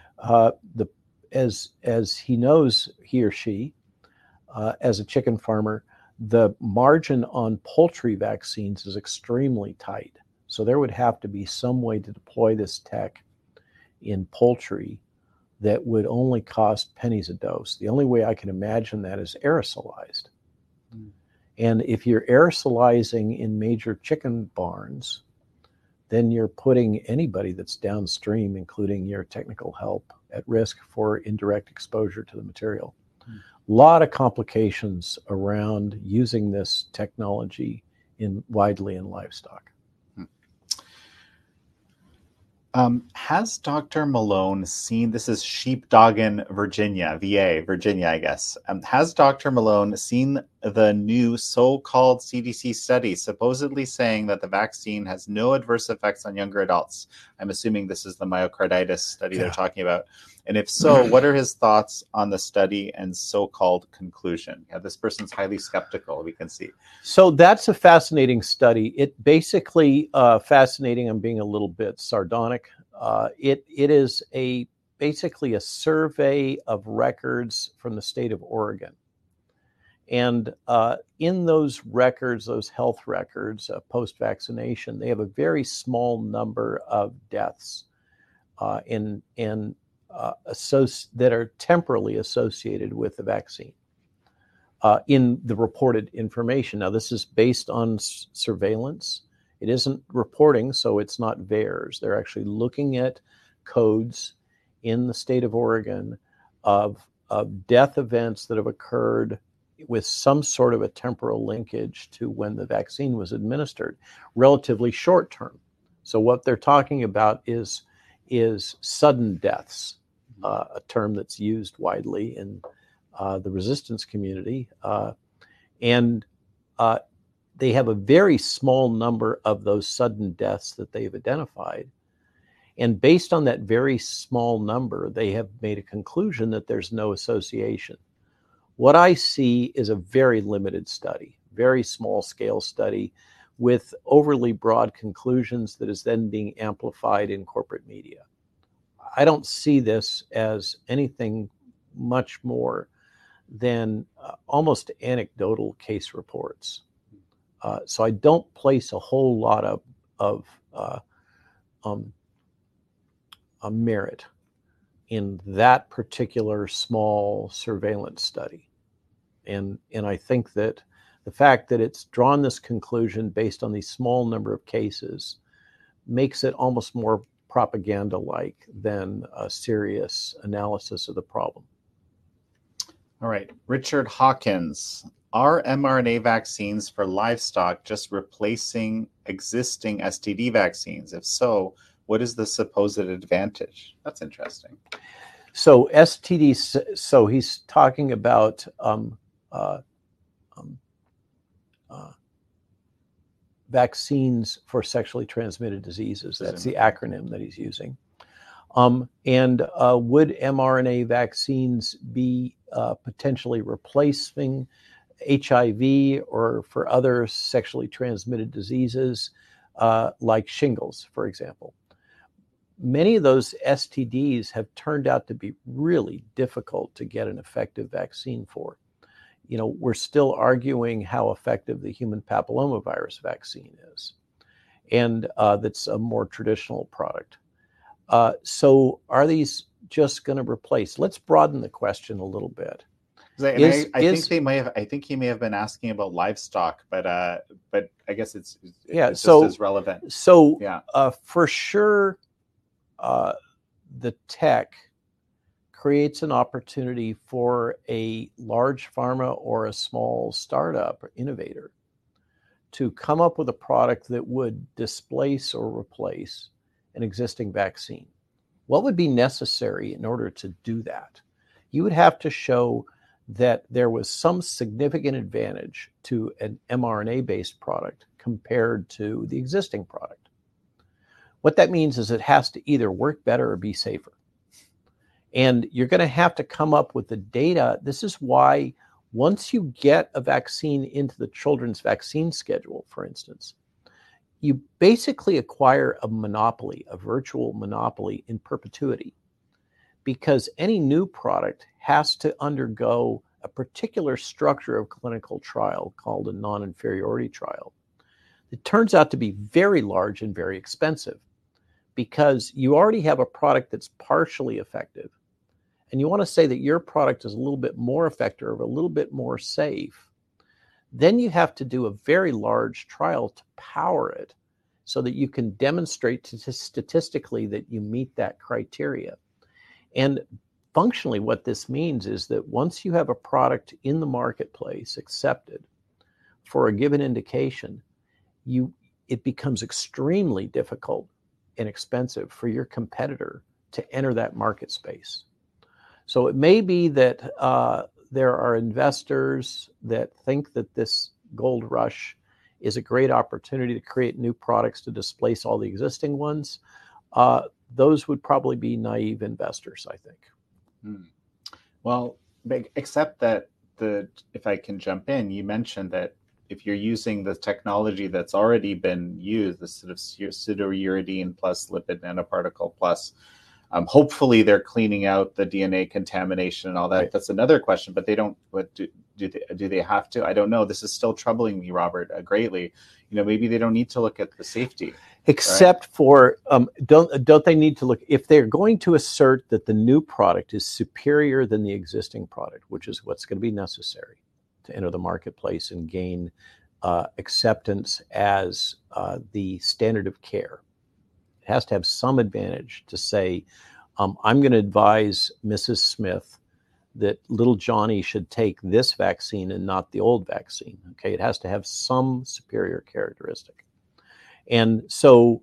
as he knows, he or she, as a chicken farmer, the margin on poultry vaccines is extremely tight. So there would have to be some way to deploy this tech in poultry that would only cost pennies a dose. The only way I can imagine that is aerosolized. And if you're aerosolizing in major chicken barns, then you're putting anybody that's downstream, including your technical help, at risk for indirect exposure to the material. A lot of complications around using this technology widely in livestock. Has Dr. Malone seen, this is Sheepdoggin, Virginia, VA, Virginia, I guess. Has Dr. Malone seen the new so-called CDC study supposedly saying that the vaccine has no adverse effects on younger adults? I'm assuming this is the myocarditis study they're talking about. And if so, what are his thoughts on the study and so-called conclusion? Yeah, this person's highly skeptical, we can see. So that's a fascinating study. It basically, fascinating, I'm being a little bit sardonic. It is basically a survey of records from the state of Oregon. And in those records, those health records, post-vaccination, they have a very small number of deaths that are temporally associated with the vaccine in the reported information. Now, this is based on surveillance. It isn't reporting, so it's not VAERS. They're actually looking at codes in the state of Oregon of death events that have occurred with some sort of a temporal linkage to when the vaccine was administered, relatively short term. So what they're talking about is sudden deaths, a term that's used widely in the resistance community. And they have a very small number of those sudden deaths that they've identified. And based on that very small number, they have made a conclusion that there's no association. What I see is a very limited study, very small scale study with overly broad conclusions that is then being amplified in corporate media. I don't see this as anything much more than almost anecdotal case reports. So I don't place a whole lot of merit in that particular small surveillance study. And I think that the fact that it's drawn this conclusion based on these small number of cases makes it almost more propaganda-like than a serious analysis of the problem. All right, Richard Hawkins. Are mRNA vaccines for livestock just replacing existing STD vaccines? If so, what is the supposed advantage? That's interesting. So STDs, so he's talking about vaccines for sexually transmitted diseases. That's the acronym that he's using. And would mRNA vaccines be potentially replacing HIV or for other sexually transmitted diseases like shingles, for example? Many of those STDs have turned out to be really difficult to get an effective vaccine for. You know, we're still arguing how effective the human papillomavirus vaccine is, and that's a more traditional product. So are these just going to replace? Let's broaden the question a little bit. I think he may have been asking about livestock, but I guess it's just as relevant. So for sure, the tech creates an opportunity for a large pharma or a small startup or innovator to come up with a product that would displace or replace an existing vaccine. What would be necessary in order to do that? You would have to show that there was some significant advantage to an mRNA-based product compared to the existing product. What that means is it has to either work better or be safer. And you're going to have to come up with the data. This is why once you get a vaccine into the children's vaccine schedule, for instance, you basically acquire a monopoly, a virtual monopoly in perpetuity, because any new product has to undergo a particular structure of clinical trial called a non-inferiority trial. It turns out to be very large and very expensive because you already have a product that's partially effective, and you want to say that your product is a little bit more effective or a little bit more safe. Then you have to do a very large trial to power it so that you can demonstrate statistically that you meet that criteria. And functionally, what this means is that once you have a product in the marketplace accepted for a given indication, it becomes extremely difficult and expensive for your competitor to enter that market space. So it may be that there are investors that think that this gold rush is a great opportunity to create new products to displace all the existing ones. Those would probably be naive investors, I think. Well, except that if I can jump in, you mentioned that if you're using the technology that's already been used, the sort of pseudouridine plus lipid nanoparticle plus, hopefully they're cleaning out the DNA contamination and all that. Right. That's another question, but they don't. What do they have to? I don't know. This is still troubling me, Robert, greatly. Maybe they don't need to look at the safety. Except for, don't they need to look, if they're going to assert that the new product is superior than the existing product, which is what's going to be necessary to enter the marketplace and gain acceptance as the standard of care. It has to have some advantage to say, I'm going to advise Mrs. Smith that little Johnny should take this vaccine and not the old vaccine. Okay, it has to have some superior characteristic. And so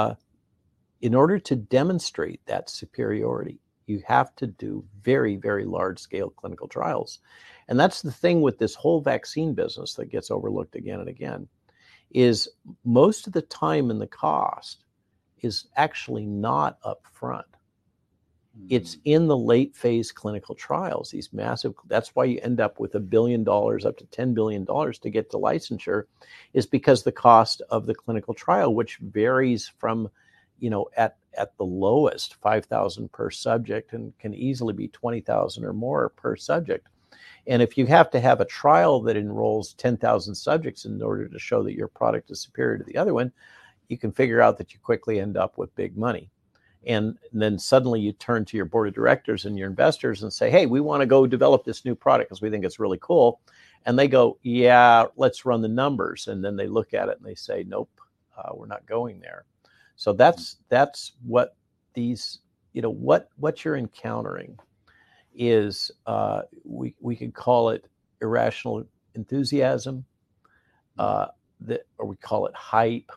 in order to demonstrate that superiority, you have to do very, very large-scale clinical trials. And that's the thing with this whole vaccine business that gets overlooked again and again, is most of the time and the cost is actually not up front. It's in the late phase clinical trials, these massive, that's why you end up with $1 billion up to $10 billion to get to licensure, is because the cost of the clinical trial, which varies from, at the lowest, $5,000 per subject and can easily be $20,000 or more per subject. And if you have to have a trial that enrolls 10,000 subjects in order to show that your product is superior to the other one, you can figure out that you quickly end up with big money. And then suddenly you turn to your board of directors and your investors and say, hey, we want to go develop this new product because we think it's really cool. And they go, yeah, let's run the numbers. And then they look at it and they say, nope, we're not going there. So that's what these, what you're encountering is, we could call it irrational enthusiasm, or we call it hype.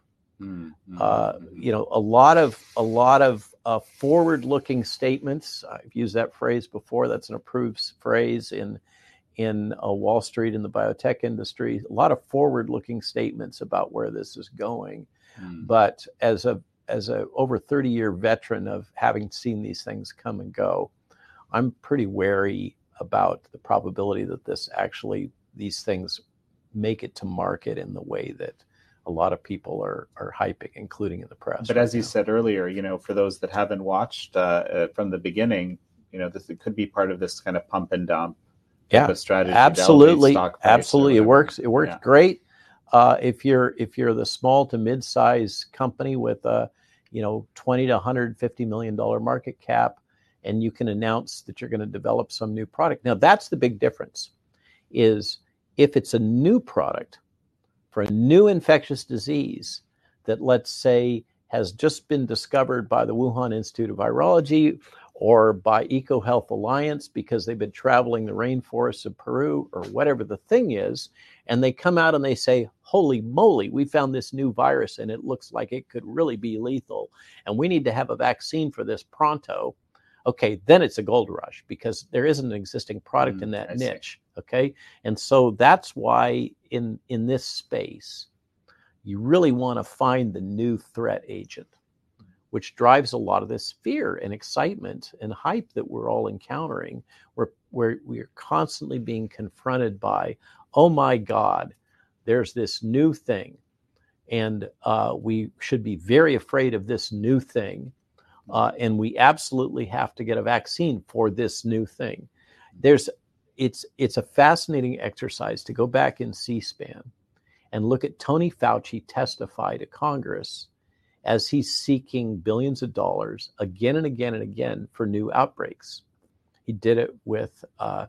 A lot of forward-looking statements. I've used that phrase before. That's an approved phrase in Wall Street, in the biotech industry. A lot of forward-looking statements about where this is going. But as a over 30-year veteran of having seen these things come and go, I'm pretty wary about the probability that these things make it to market in the way that a lot of people are hyping, including in the press. But as you said earlier, for those that haven't watched from the beginning, it could be part of this kind of pump and dump strategy. Absolutely. It works. It works great. If you're the small to mid-size company with a $20 to $150 million market cap, and you can announce that you're going to develop some new product. Now that's the big difference, is if it's a new product for a new infectious disease that, let's say, has just been discovered by the Wuhan Institute of Virology or by EcoHealth Alliance because they've been traveling the rainforests of Peru or whatever the thing is, and they come out and they say, holy moly, we found this new virus and it looks like it could really be lethal, and we need to have a vaccine for this pronto. Okay, then it's a gold rush because there isn't an existing product in that niche. Okay, and so that's why in this space, you really want to find the new threat agent, which drives a lot of this fear and excitement and hype that we're all encountering, where we are constantly being confronted by, oh my God, there's this new thing, and we should be very afraid of this new thing. And we absolutely have to get a vaccine for this new thing. It's a fascinating exercise to go back in C-SPAN and look at Tony Fauci testify to Congress as he's seeking billions of dollars again and again and again for new outbreaks. He did it with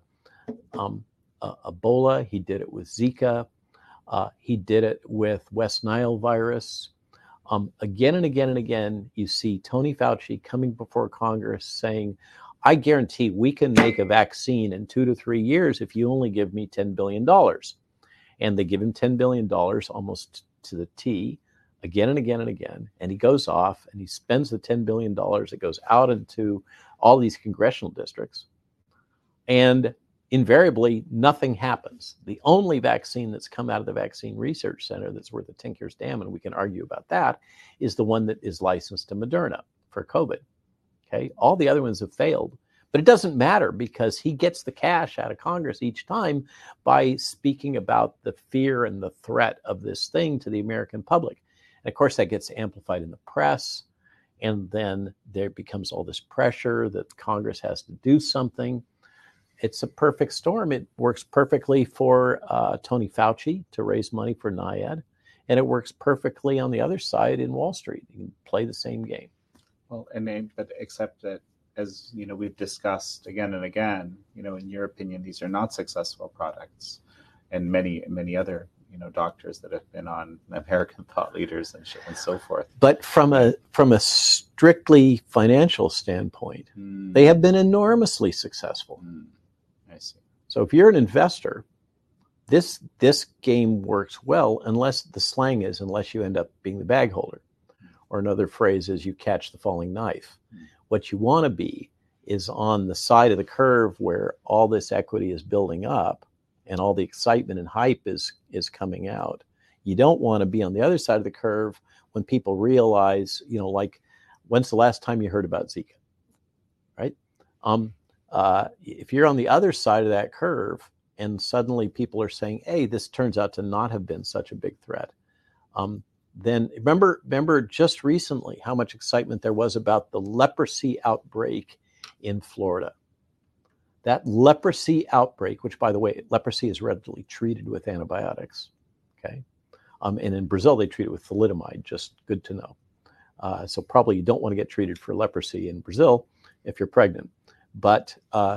Ebola. He did it with Zika. He did it with West Nile virus. Again and again and again, you see Tony Fauci coming before Congress saying, I guarantee we can make a vaccine in 2 to 3 years if you only give me $10 billion. And they give him $10 billion almost to the T again and again and again. And he goes off and he spends the $10 billion that goes out into all these congressional districts. And invariably, nothing happens. The only vaccine that's come out of the Vaccine Research Center that's worth a tinker's damn, and we can argue about that, is the one that is licensed to Moderna for COVID. Okay, all the other ones have failed. But it doesn't matter because he gets the cash out of Congress each time by speaking about the fear and the threat of this thing to the American public. And of course, that gets amplified in the press. And then there becomes all this pressure that Congress has to do something. It's a perfect storm. It works perfectly for Tony Fauci to raise money for NIAID. And it works perfectly on the other side in Wall Street. You can play the same game. Well, but except that, as you know, we've discussed again and again, you know, in your opinion, these are not successful products, and many other, you know, doctors that have been on American Thought Leaders and so forth. But from a strictly financial standpoint, they have been enormously successful. I see. So if you're an investor, this game works well, unless the slang is unless you end up being the bag holder, or another phrase is you catch the falling knife. What you want to be is on the side of the curve where all this equity is building up and all the excitement and hype is coming out. You don't want to be on the other side of the curve when people realize, you know, like, when's the last time you heard about Zika, right? If you're on the other side of that curve and suddenly people are saying, hey, this turns out to not have been such a big threat, then remember just recently how much excitement there was about the leprosy outbreak in Florida. That leprosy outbreak, which, by the way, leprosy is readily treated with antibiotics, okay? And in Brazil, they treat it with thalidomide, just good to know. So probably you don't want to get treated for leprosy in Brazil if you're pregnant. But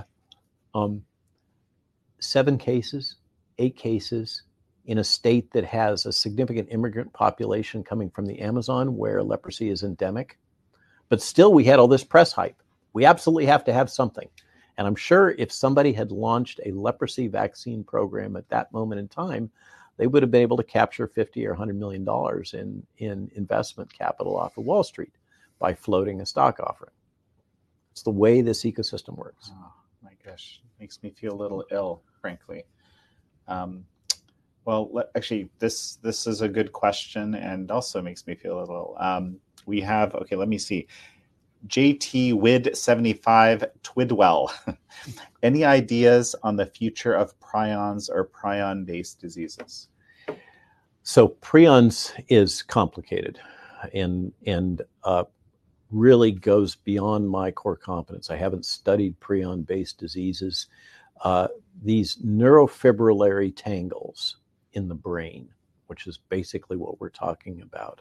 7 cases, 8 cases, in a state that has a significant immigrant population coming from the Amazon where leprosy is endemic. But still, we had all this press hype. We absolutely have to have something. And I'm sure if somebody had launched a leprosy vaccine program at that moment in time, they would have been able to capture $50 or $100 million in investment capital off of Wall Street by floating a stock offering. It's the way this ecosystem works. Oh, my gosh, makes me feel a little ill, frankly. Well, actually, this is a good question and also makes me feel a little. We have, okay, let me see. JT Wid 75 Twidwell. Any ideas on the future of prions or prion-based diseases? So prions is complicated and really goes beyond my core competence. I haven't studied prion-based diseases. These neurofibrillary tangles in the brain, which is basically what we're talking about,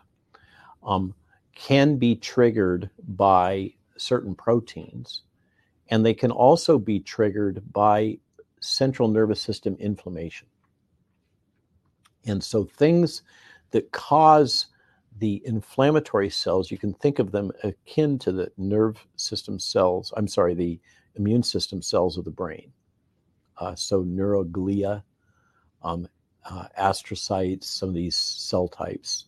can be triggered by certain proteins, and they can also be triggered by central nervous system inflammation. And so things that cause the inflammatory cells, you can think of them akin to the nerve system cells, the immune system cells of the brain. So neuroglia, astrocytes, some of these cell types.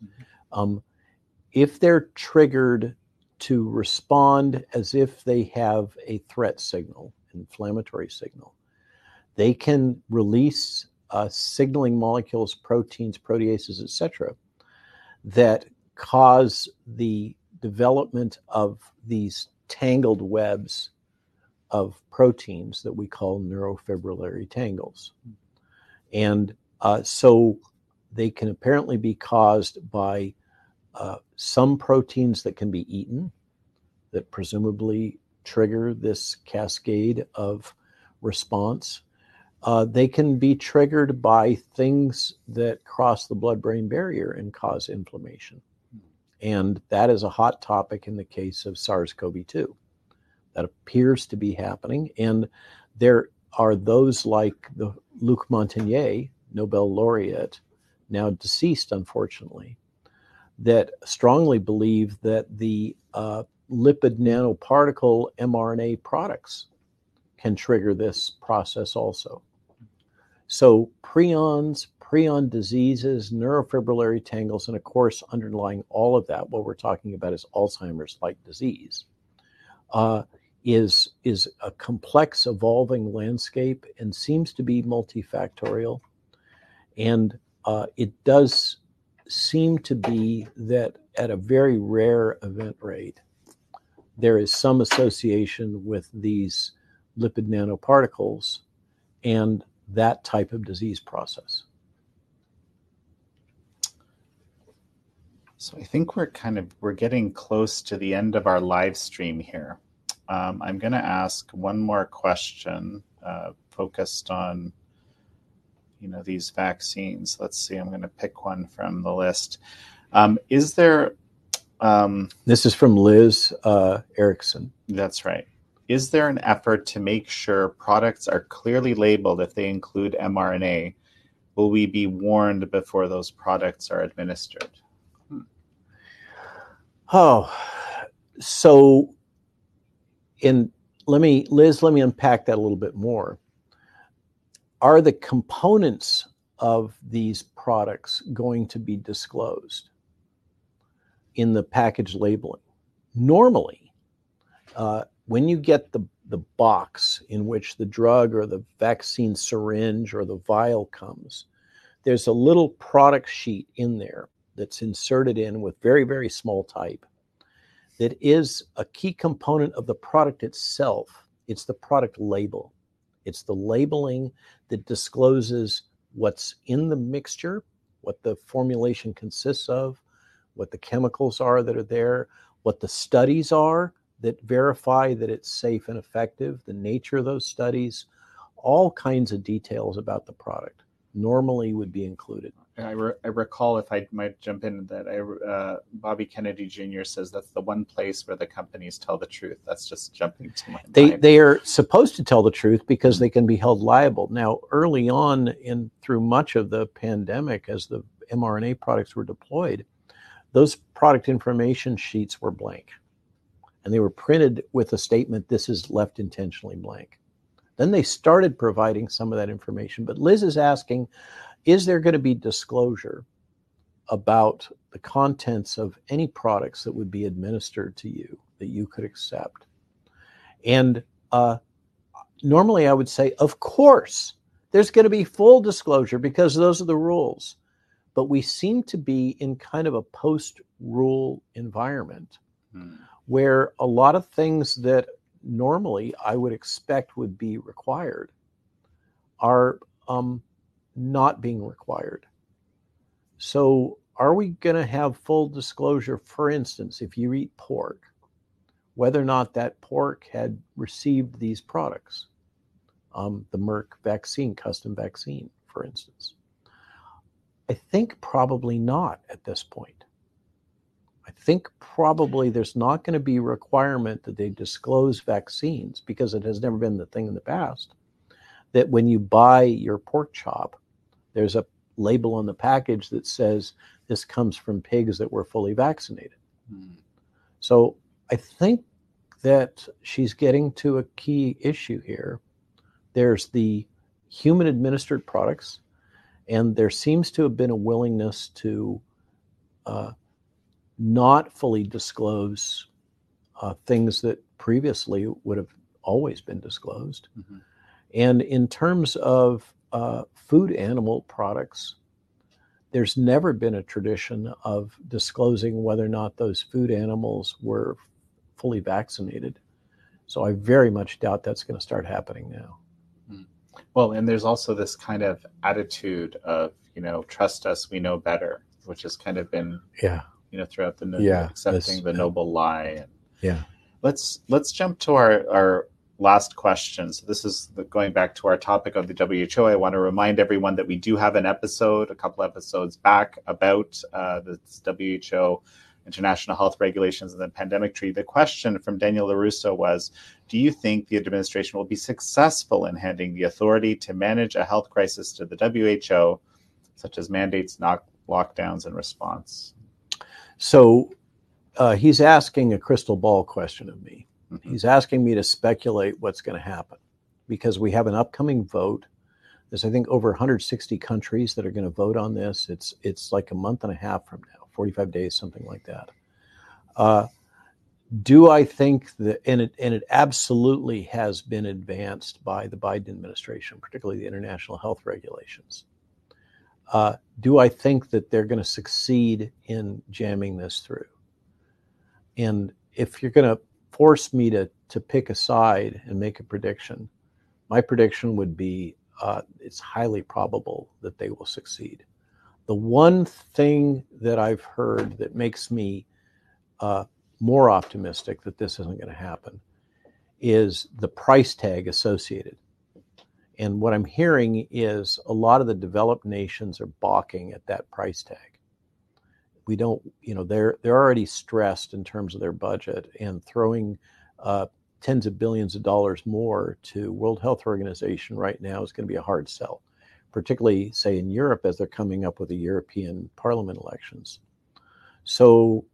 If they're triggered to respond as if they have a threat signal, inflammatory signal, they can release signaling molecules, proteins, proteases, etc., that cause the development of these tangled webs of proteins that we call neurofibrillary tangles. And so they can apparently be caused by some proteins that can be eaten that presumably trigger this cascade of response. They can be triggered by things that cross the blood-brain barrier and cause inflammation. And that is a hot topic in the case of SARS-CoV-2. That appears to be happening. And there are those like the Luc Montagnier, Nobel laureate, now deceased, unfortunately, that strongly believe that the lipid nanoparticle mRNA products can trigger this process also. So prions, prion diseases, neurofibrillary tangles, and of course, underlying all of that, what we're talking about is Alzheimer's-like disease, is a complex, evolving landscape and seems to be multifactorial. And it does seem to be that at a very rare event rate, there is some association with these lipid nanoparticles and that type of disease process. So I think we're getting close to the end of our live stream here. I'm going to ask one more question focused on, these vaccines. Let's see. I'm going to pick one from the list. Is there? This is from Liz Erickson. That's right. Is there an effort to make sure products are clearly labeled if they include mRNA? Will we be warned before those products are administered? Oh, so let me unpack that a little bit more. Are the components of these products going to be disclosed in the package labeling? Normally, when you get the box in which the drug or the vaccine syringe or the vial comes, there's a little product sheet in there that's inserted in with very, very small type that is a key component of the product itself. It's the product label. It's the labeling that discloses what's in the mixture, what the formulation consists of, what the chemicals are that are there, what the studies are that verify that it's safe and effective, the nature of those studies, all kinds of details about the product normally would be included. I recall, if I might jump in, that Bobby Kennedy Jr. says that's the one place where the companies tell the truth. That's just jumping to my mind. They are supposed to tell the truth because they can be held liable. Now, early on through much of the pandemic, as the mRNA products were deployed, those product information sheets were blank. And they were printed with a statement, this is left intentionally blank. Then they started providing some of that information. But Liz is asking, is there going to be disclosure about the contents of any products that would be administered to you that you could accept? And normally I would say, of course, there's going to be full disclosure because those are the rules. But we seem to be in kind of a post-rule environment where a lot of things that normally I would expect would be required are not being required. So are we going to have full disclosure, for instance, if you eat pork, whether or not that pork had received these products, the Merck vaccine, custom vaccine, for instance? I think probably not at this point. I think probably there's not going to be a requirement that they disclose vaccines, because it has never been the thing in the past, that when you buy your pork chop, there's a label on the package that says this comes from pigs that were fully vaccinated. So I think that she's getting to a key issue here. There's the human administered products, and there seems to have been a willingness to not fully disclose things that previously would have always been disclosed. And in terms of food animal products, there's never been a tradition of disclosing whether or not those food animals were fully vaccinated. So I very much doubt that's going to start happening now. Well, and there's also this kind of attitude of, trust us, we know better, which has kind of been, throughout the accepting the noble lie. And let's jump to our last question. So this is going back to our topic of the WHO. I want to remind everyone that we do have an episode, a couple episodes back, about the WHO international health regulations and the pandemic treaty. The question from Daniel LaRusso was, do you think the administration will be successful in handing the authority to manage a health crisis to the WHO, such as mandates, lockdowns, and response? So he's asking a crystal ball question of me. He's asking me to speculate what's going to happen, because we have an upcoming vote There's, I think, over 160 countries that are going to vote on this. It's like a month and a half from now, 45 days, something like that. Do I think that, and it absolutely has been advanced by the Biden administration, particularly the international health regulations. Do I think that they're going to succeed in jamming this through? And if you're going to force me to pick a side and make a prediction, my prediction would be it's highly probable that they will succeed. The one thing that I've heard that makes me more optimistic that this isn't going to happen is the price tag associated. And what I'm hearing is a lot of the developed nations are balking at that price tag. We don't, they're already stressed in terms of their budget, and throwing tens of billions of dollars more to World Health Organization right now is going to be a hard sell, particularly, say, in Europe as they're coming up with the European Parliament elections. So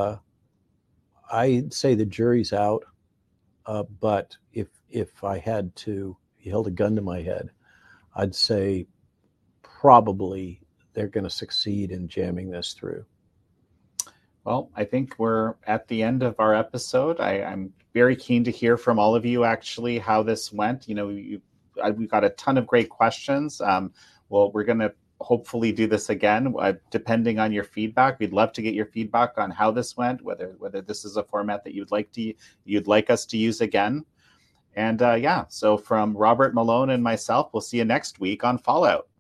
I'd say the jury's out, but if I had to, you held a gun to my head, I'd say probably they're going to succeed in jamming this through. Well, I think we're at the end of our episode. I'm very keen to hear from all of you, actually, how this went. We've got a ton of great questions. Well, we're going to hopefully do this again, depending on your feedback. We'd love to get your feedback on how this went, whether this is a format that you'd like us to use again. And so from Robert Malone and myself, we'll see you next week on Fallout.